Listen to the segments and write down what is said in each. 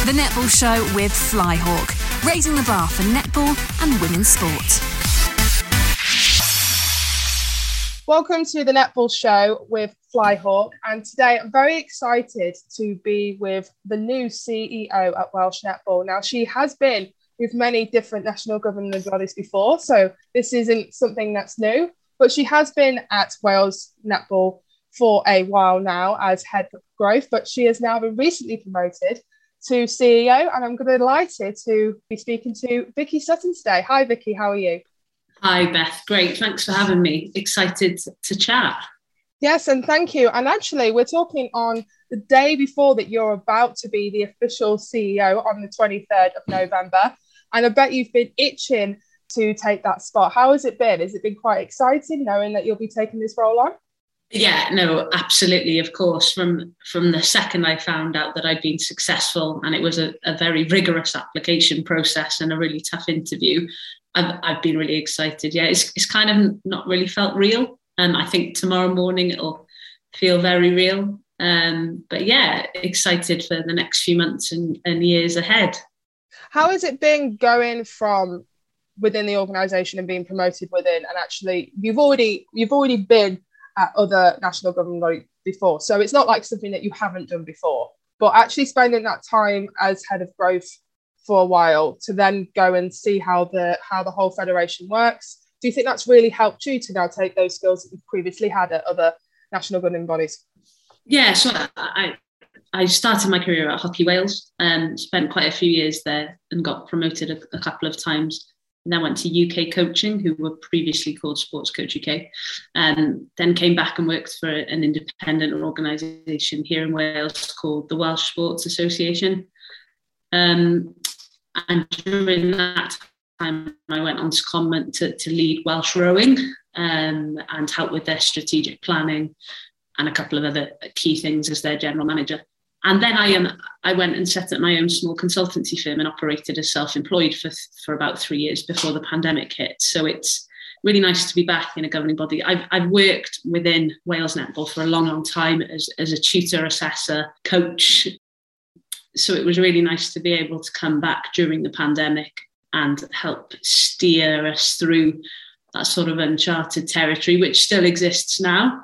The Netball Show with Flyhawk, raising the bar for netball and women's sport. Welcome to the Netball Show with Flyhawk, and today I'm very excited to be with the new CEO at Welsh Netball. Now, she has been with many different national governing bodies before, so this isn't something that's new, but she has been at Wales Netball for a while now as head of growth, but she has now been recently promoted to CEO, and I'm delighted to be speaking to Vicky Sutton today. Hi, Vicky, how are you? Hi, Beth. Great. Thanks for having me. Excited to chat. Yes, and thank you. And actually, we're talking on the day before that you're about to be the official CEO on the 23rd of November. And I bet you've been itching to take that spot. How has it been? Has it been quite exciting knowing that you'll be taking this role on? Yeah, no, absolutely. Of course, from the second I found out that I'd been successful, and it was a very rigorous application process and a really tough interview, I've been really excited. Yeah, it's kind of not really felt real. I think tomorrow morning it'll feel very real. But yeah, excited for the next few months and years ahead. How has it been going from within the organisation and being promoted within, and actually you've already been at other national government bodies before, so it's not like something that you haven't done before, but actually spending that time as head of growth for a while to then go and see how the whole federation works. Do you think that's really helped you to now take those skills that you've previously had at other national governing bodies? Yeah, so I started my career at Hockey Wales and spent quite a few years there and got promoted a couple of times. And then went to UK Coaching, who were previously called Sports Coach UK, and then came back and worked for an independent organisation here in Wales called the Welsh Sports Association. And during that time, I went on to comment to lead Welsh Rowing and help with their strategic planning and a couple of other key things as their general manager. And then I went and set up my own small consultancy firm and operated as self-employed for about 3 years before the pandemic hit. So it's really nice to be back in a governing body. I've worked within Wales Netball for a long time as a tutor, assessor, coach. So it was really nice to be able to come back during the pandemic and help steer us through that sort of uncharted territory, which still exists now,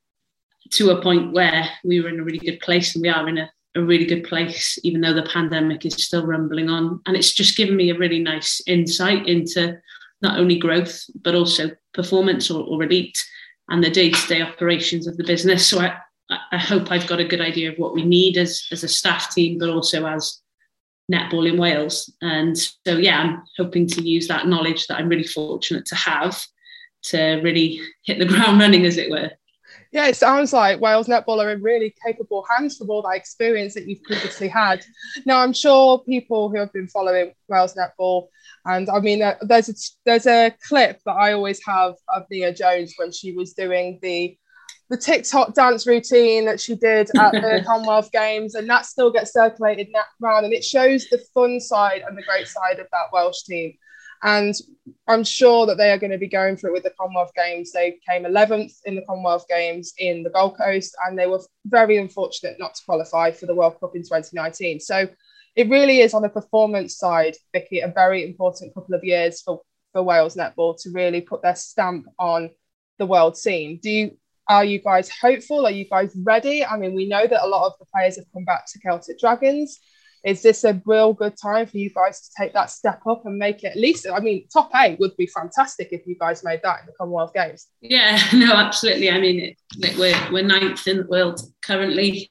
to a point where we were in a really good place, and we are in a really good place, even though the pandemic is still rumbling on. And it's just given me a really nice insight into not only growth, but also performance or elite and the day-to-day operations of the business. So I hope I've got a good idea of what we need as a staff team, but also as netball in Wales. And so, yeah, I'm hoping to use that knowledge that I'm really fortunate to have to really hit the ground running, as it were. Yeah, it sounds like Wales Netball are in really capable hands from all that experience that you've previously had. Now, I'm sure people who have been following Wales Netball, and I mean, there's a clip that I always have of Nia Jones when she was doing the TikTok dance routine that she did at the Commonwealth Games, and that still gets circulated around, and it shows the fun side and the great side of that Welsh team. And I'm sure that they are going to be going through it with the Commonwealth Games. They came 11th in the Commonwealth Games in the Gold Coast, and they were very unfortunate not to qualify for the World Cup in 2019. So it really is, on the performance side, Vicky, a very important couple of years for Wales Netball to really put their stamp on the world scene. Are you guys hopeful? Are you guys ready? I mean, we know that a lot of the players have come back to Celtic Dragons. Is this a real good time for you guys to take that step up and make it at least, I mean, top 8 would be fantastic if you guys made that in the Commonwealth Games. Yeah, no, absolutely. I mean, we're 9th in the world currently.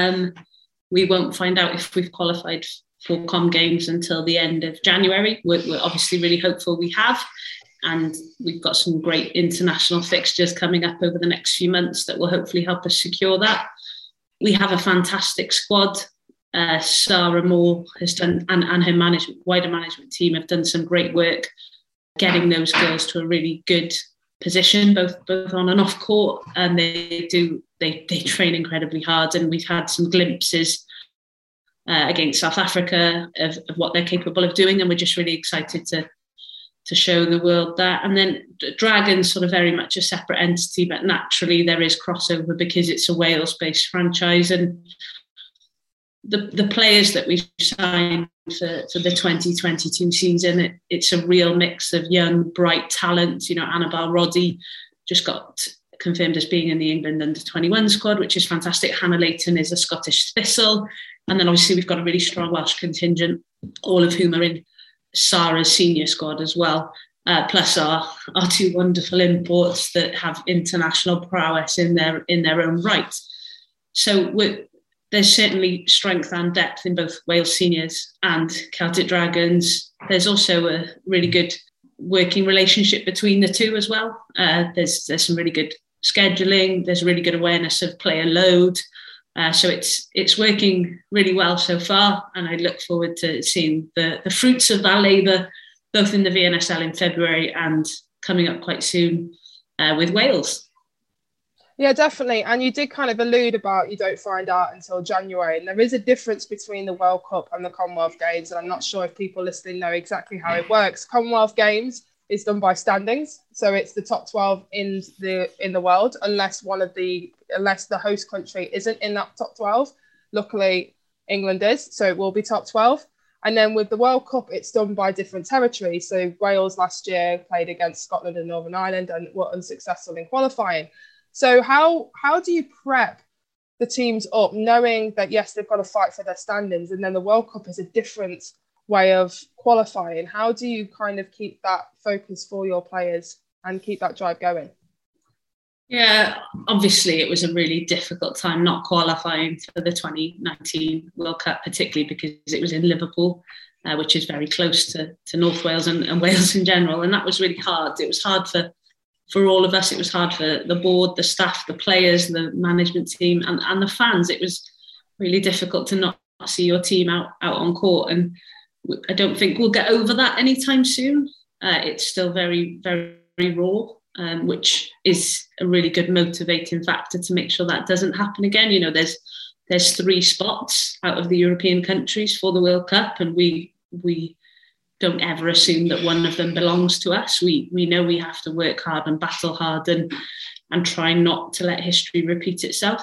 We won't find out if we've qualified for Com Games until the end of January. We're obviously really hopeful we have. And we've got some great international fixtures coming up over the next few months that will hopefully help us secure that. We have a fantastic squad. Sarah Moore has done, and her wider management team have done some great work getting those girls to a really good position, both on and off court. And they train incredibly hard. And we've had some glimpses against South Africa of what they're capable of doing. And we're just really excited to show the world that. And then Dragons sort of very much a separate entity, but naturally there is crossover because it's a Wales-based franchise. And the players that we've signed for the 2022 season, it's a real mix of young, bright talent. You know, Annabelle Roddy just got confirmed as being in the England under-21 squad, which is fantastic. Hannah Layton is a Scottish Thistle. And then obviously we've got a really strong Welsh contingent, all of whom are in Sarah's senior squad as well. Plus our two wonderful imports that have international prowess in their own right. So there's certainly strength and depth in both Wales seniors and Celtic Dragons. There's also a really good working relationship between the two as well. There's some really good scheduling. There's really good awareness of player load. So it's working really well so far, and I look forward to seeing the fruits of that labour, both in the VNSL in February and coming up quite soon with Wales. Yeah, definitely. And you did kind of allude about you don't find out until January. And there is a difference between the World Cup and the Commonwealth Games. And I'm not sure if people listening know exactly how it works. Commonwealth Games is done by standings. So it's the top 12 in the world, unless the host country isn't in that top 12. Luckily, England is. So it will be top 12. And then with the World Cup, it's done by different territories. So Wales last year played against Scotland and Northern Ireland and were unsuccessful in qualifying. So how do you prep the teams up, knowing that, yes, they've got to fight for their standings, and then the World Cup is a different way of qualifying? How do you kind of keep that focus for your players and keep that drive going? Yeah, obviously it was a really difficult time not qualifying for the 2019 World Cup, particularly because it was in Liverpool, which is very close to North Wales and Wales in general. And that was really hard. It was hard for all of us. It was hard for the board, the staff, the players, the management team and the fans. It was really difficult to not see your team out on court. And I don't think we'll get over that anytime soon. It's still very, very raw, which is a really good motivating factor to make sure that doesn't happen again. You know, there's 3 spots out of the European countries for the World Cup, and we don't ever assume that one of them belongs to us. We know we have to work hard and battle hard and try not to let history repeat itself.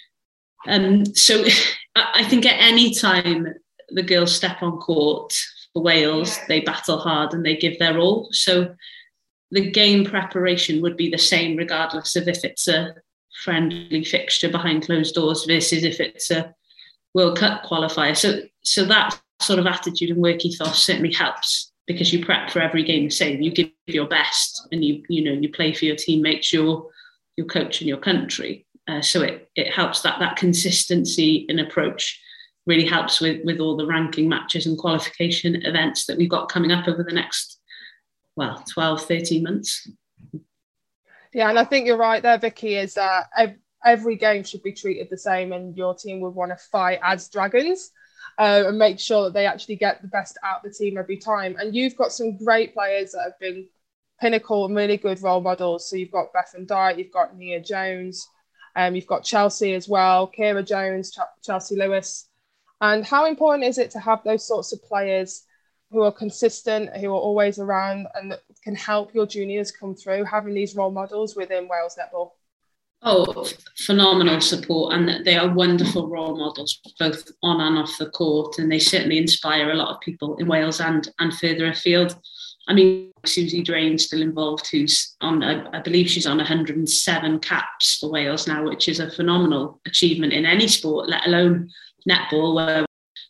So I think at any time the girls step on court for Wales, they battle hard and they give their all. So the game preparation would be the same regardless of if it's a friendly fixture behind closed doors versus if it's a World Cup qualifier. So that sort of attitude and work ethos certainly helps, because you prep for every game the same. You give your best and you play for your teammates, your coach and your country. So it helps that consistency in approach really helps with all the ranking matches and qualification events that we've got coming up over the next 12, 13 months. Yeah, and I think you're right there, Vicky, is that every game should be treated the same, and your team would want to fight as Dragons. And make sure that they actually get the best out of the team every time. And you've got some great players that have been pinnacle and really good role models. So you've got Bethan Dye, you've got Nia Jones, you've got Chelsea as well, Kira Jones, Chelsea Lewis. And how important is it to have those sorts of players who are consistent, who are always around and that can help your juniors come through, having these role models within Wales Netball? Oh, phenomenal support, and they are wonderful role models, both on and off the court, and they certainly inspire a lot of people in Wales and further afield. I mean, Susie Drain's still involved, who's on, I believe she's on 107 caps for Wales now, which is a phenomenal achievement in any sport, let alone netball, where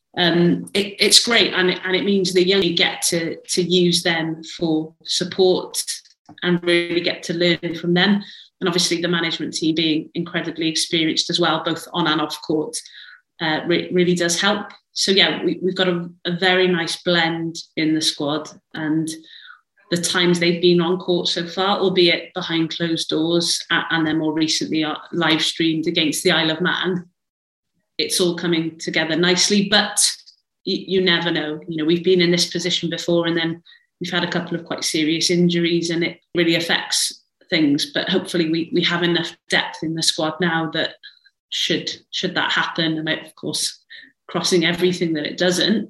it's great, and it means the young get to use them for support and really get to learn from them. And obviously the management team being incredibly experienced as well, both on and off court, really does help. So yeah, we've got a very nice blend in the squad, and the times they've been on court so far, albeit behind closed doors, and then more recently live streamed against the Isle of Man, it's all coming together nicely. But you never know. You know, we've been in this position before, and then we've had a couple of quite serious injuries, and it really affects things. But hopefully we have enough depth in the squad now that should that happen, and of course crossing everything that it doesn't,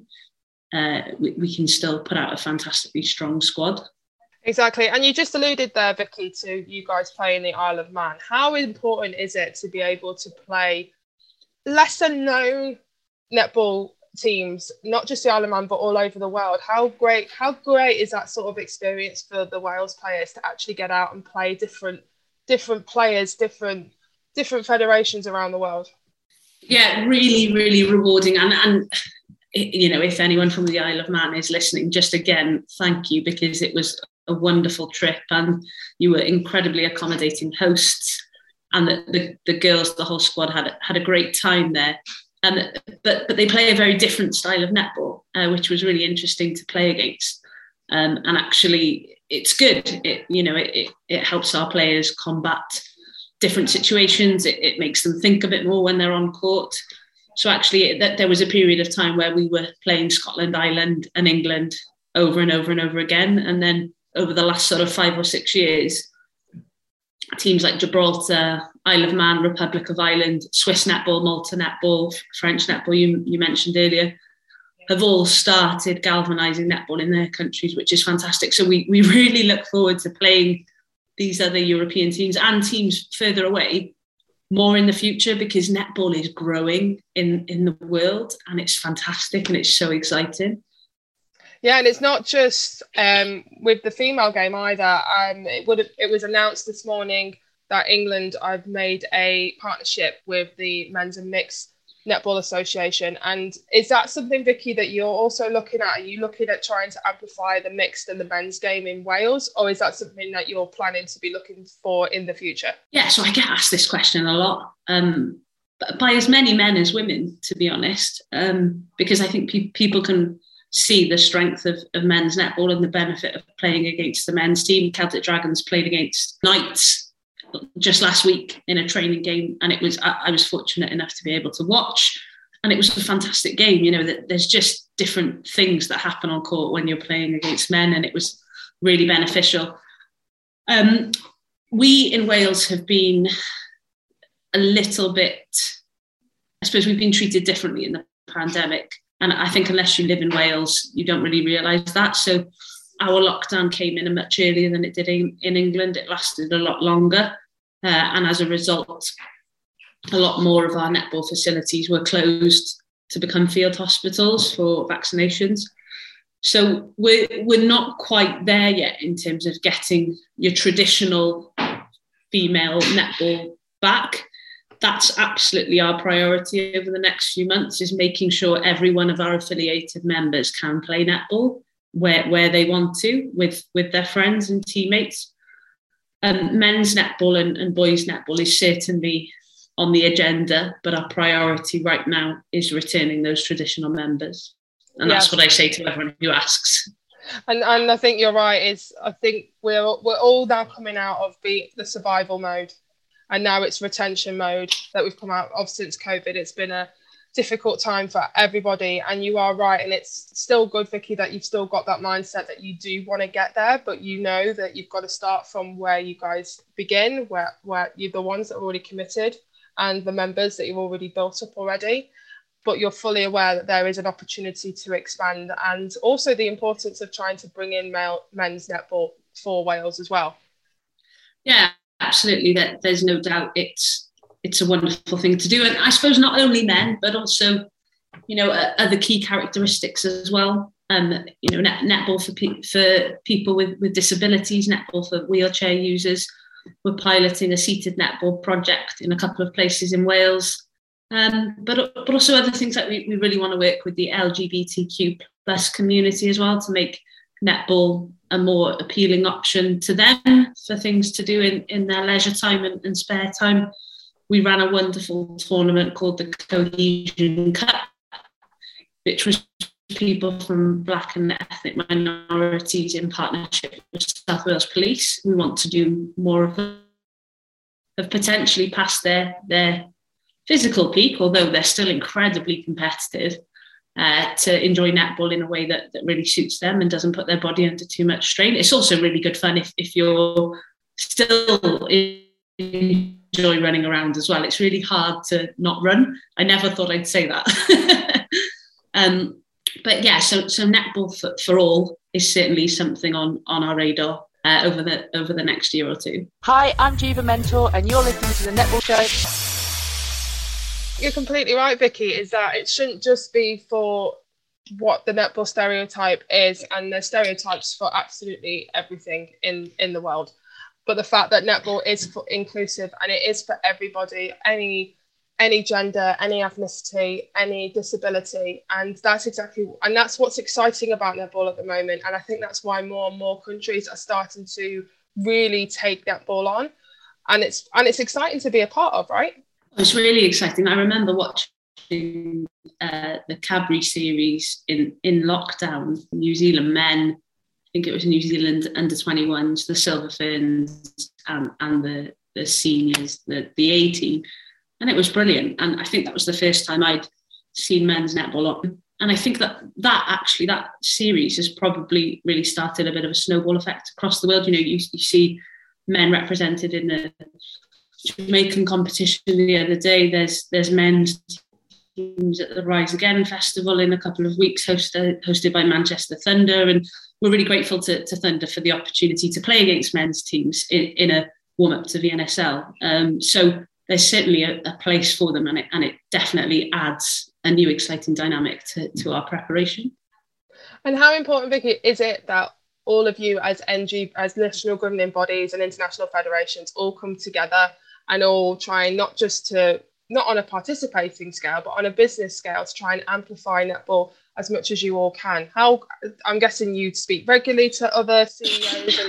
we can still put out a fantastically strong squad. Exactly. And you just alluded there, Vicky, to you guys playing the Isle of Man. How important is it to be able to play lesser known netball teams, not just the Isle of Man, but all over the world. How great is that sort of experience for the Wales players to actually get out and play different players, different federations around the world? Yeah, really, really rewarding. And you know, if anyone from the Isle of Man is listening, just again, thank you, because it was a wonderful trip and you were incredibly accommodating hosts, and the girls, the whole squad had a great time there. But they play a very different style of netball, which was really interesting to play against. And actually, it's good. It helps our players combat different situations. It makes them think a bit more when they're on court. So actually, there was a period of time where we were playing Scotland, Ireland, and England over and over and over again. And then over the last sort of 5 or 6 years, teams like Gibraltar, Isle of Man, Republic of Ireland, Swiss netball, Malta netball, French netball, you mentioned earlier, have all started galvanising netball in their countries, which is fantastic. So we really look forward to playing these other European teams and teams further away more in the future, because netball is growing in the world and it's fantastic and it's so exciting. Yeah, and it's not just with the female game either. It was announced this morning that England have made a partnership with the Men's and Mixed Netball Association. And is that something, Vicky, that you're also looking at? Are you looking at trying to amplify the mixed and the men's game in Wales? Or is that something that you're planning to be looking for in the future? Yeah, so I get asked this question a lot. By as many men as women, to be honest, because I think people can see the strength of men's netball and the benefit of playing against the men's team. Celtic Dragons played against Knights just last week in a training game, and I was fortunate enough to be able to watch, and it was a fantastic game. You know, that there's just different things that happen on court when you're playing against men, and it was really beneficial. We in Wales have been a little bit, I suppose we've been treated differently in the pandemic. And I think unless you live in Wales, you don't really realise that. So our lockdown came in much earlier than it did in England. It lasted a lot longer. And as a result, a lot more of our netball facilities were closed to become field hospitals for vaccinations. So we're not quite there yet in terms of getting your traditional female netball back. That's absolutely our priority over the next few months, is making sure every one of our affiliated members can play netball where they want to with their friends and teammates. Men's netball and boys netball is certainly on the agenda, but our priority right now is returning those traditional members. And that's what I say to everyone who asks. And I think you're right. I think we're all now coming out of the survival mode. And now it's retention mode that we've come out of since COVID. It's been a difficult time for everybody. And you are right. And it's still good, Vicky, that you've still got that mindset that you do want to get there. But you know that you've got to start from where you guys begin, where you're the ones that are already committed and the members that you've already built up already. But you're fully aware that there is an opportunity to expand, and also the importance of trying to bring in men's netball for Wales as well. Yeah. Absolutely, there's no doubt it's a wonderful thing to do. And I suppose not only men, but also, you know, other key characteristics as well. You know, netball for people with disabilities, netball for wheelchair users. We're piloting a seated netball project in a couple of places in Wales. But also other things like we really want to work with the LGBTQ plus community as well to make netball a more appealing option to them for things to do in their leisure time and spare time. We ran a wonderful tournament called the Cohesion Cup, which was people from Black and ethnic minorities in partnership with South Wales Police. We want to do more of them, have potentially passed their physical peak, although they're still incredibly competitive. To enjoy netball in a way that really suits them and doesn't put their body under too much strain. It's also really good fun if you're still enjoy running around as well. It's really hard to not run. I never thought I'd say that. But yeah, so netball for all is certainly something on our radar over the next year or two. Hi, I'm Jiva Mentor and you're listening to The Netball Show. you're completely right, Vicky, is that it shouldn't just be for what the netball stereotype is, and the stereotypes for absolutely everything in the world. But the fact that netball is for inclusive, and it is for everybody, any gender, any ethnicity, any disability. And that's what's exciting about netball at the moment. And I think that's why more and more countries are starting to really take netball on. And it's exciting to be a part of, right? It's really exciting. I remember watching the Cadbury series in lockdown, New Zealand men. I think it was New Zealand under-21s, the Silver Ferns and the seniors, the A team. And it was brilliant. And I think that was the first time I'd seen men's netball on. And I think that series has probably really started a bit of a snowball effect across the world. You know, you see men represented in the Jamaican competition the other day. There's men's teams at the Rise Again Festival in a couple of weeks, hosted by Manchester Thunder. And we're really grateful to Thunder for the opportunity to play against men's teams in a warm-up to the NSL. So there's certainly a place for them, and it definitely adds a new exciting dynamic to our preparation. And how important, Vicky, is it that all of you as national governing bodies and international federations all come together and all try not on a participating scale, but on a business scale, to try and amplify netball as much as you all can? I'm guessing you speak regularly to other CEOs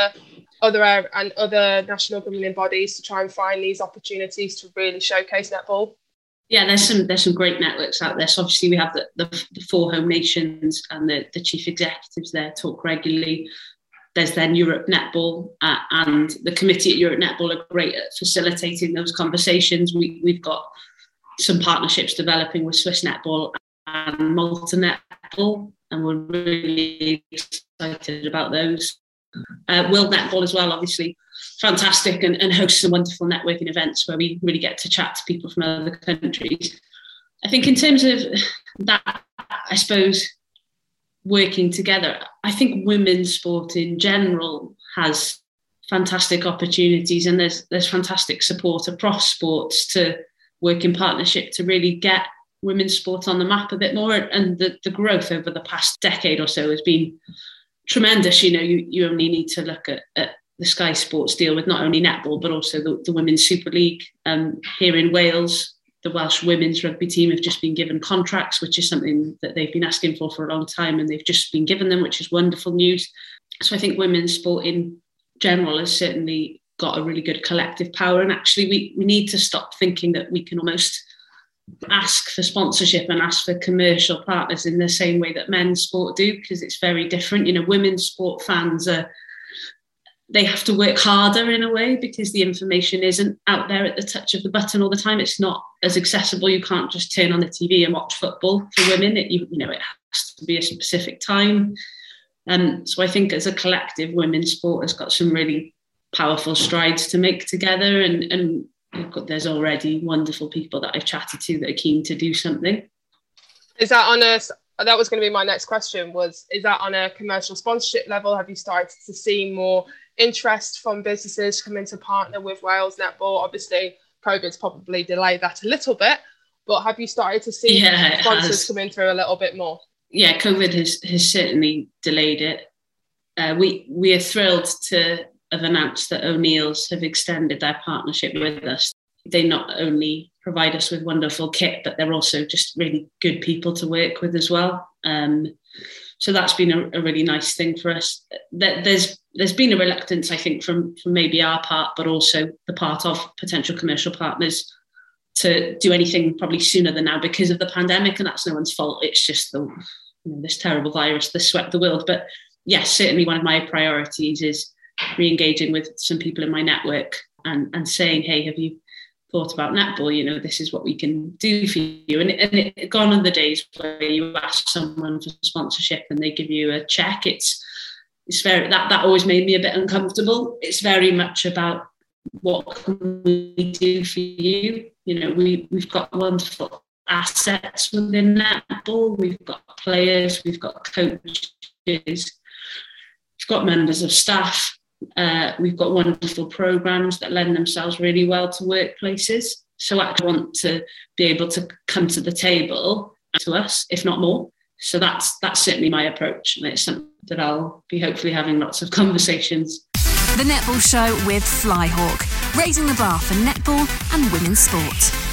and other national governing bodies to try and find these opportunities to really showcase netball. Yeah, there's some great networks out there. So obviously we have the 4 home nations, and the chief executives there talk regularly. There's then Europe Netball, and the committee at Europe Netball are great at facilitating those conversations. We've got some partnerships developing with Swiss Netball and Malta Netball, and we're really excited about those. World Netball as well, obviously fantastic, and hosts some wonderful networking events where we really get to chat to people from other countries. I think in terms of that, I suppose, working together, I think women's sport in general has fantastic opportunities, and there's fantastic support across sports to work in partnership to really get women's sport on the map a bit more. And the growth over the past decade or so has been tremendous. You know, you only need to look at the Sky Sports deal with not only netball but also the Women's Super League here in Wales. The Welsh women's rugby team have just been given contracts, which is something that they've been asking for a long time, and they've just been given them, which is wonderful news. So I think women's sport in general has certainly got a really good collective power, and actually we need to stop thinking that we can almost ask for sponsorship and ask for commercial partners in the same way that men's sport do, because it's very different. You know, women's sport fans they have to work harder in a way because the information isn't out there at the touch of the button all the time. It's not as accessible. You can't just turn on the TV and watch football for women. It has to be a specific time. So I think as a collective, women's sport has got some really powerful strides to make together, and there's already wonderful people that I've chatted to that are keen to do something. Is that that was going to be my next question, is that on a commercial sponsorship level? Have you started to see more interest from businesses coming to partner with Wales Netball? Obviously, COVID's probably delayed that a little bit, but have you started to see sponsors coming through a little bit more? Yeah, COVID has certainly delayed it. We are thrilled to have announced that O'Neill's have extended their partnership with us. They not only provide us with wonderful kit, but they're also just really good people to work with as well. So that's been a really nice thing for us. There's been a reluctance, I think, from maybe our part, but also the part of potential commercial partners to do anything probably sooner than now because of the pandemic, and that's no one's fault. It's just this terrible virus that swept the world. But yes, certainly one of my priorities is re-engaging with some people in my network and saying, hey, have you thought about netball? You know, this is what we can do for you. And it gone are the days where you ask someone for sponsorship and they give you a check. It's very, that always made me a bit uncomfortable. It's very much about what can we do for you. You know, we've got wonderful assets within netball. We've got players, we've got coaches, we've got members of staff. We've got wonderful programs that lend themselves really well to workplaces. So I want to be able to come to the table to us, if not more. So that's certainly my approach, and it's something that I'll be hopefully having lots of conversations. The Netball Show with Flyhawk, raising the bar for netball and women's sport.